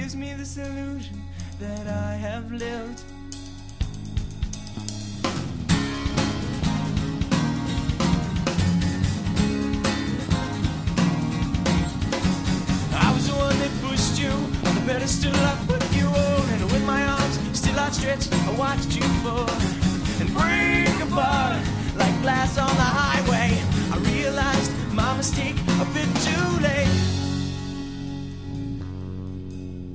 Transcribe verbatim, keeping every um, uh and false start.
gives me this illusion that I have lived. I was the one that pushed you on the pedestal I put you on, and with my arms still outstretched, I watched you fall and break apart like glass on the highway. I realized my mistake